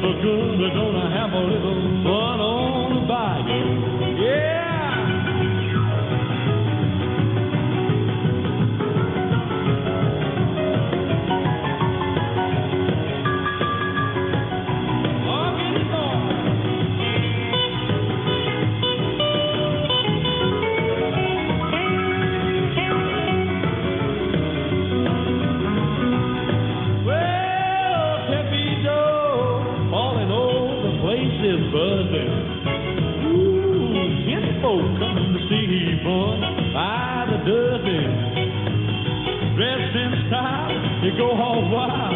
for good. We're gonna have a little fun on the bayou. Yeah. Buzzing. Ooh, kinfolk coming to see fun by the dozen. Dressed in style, they go all wild.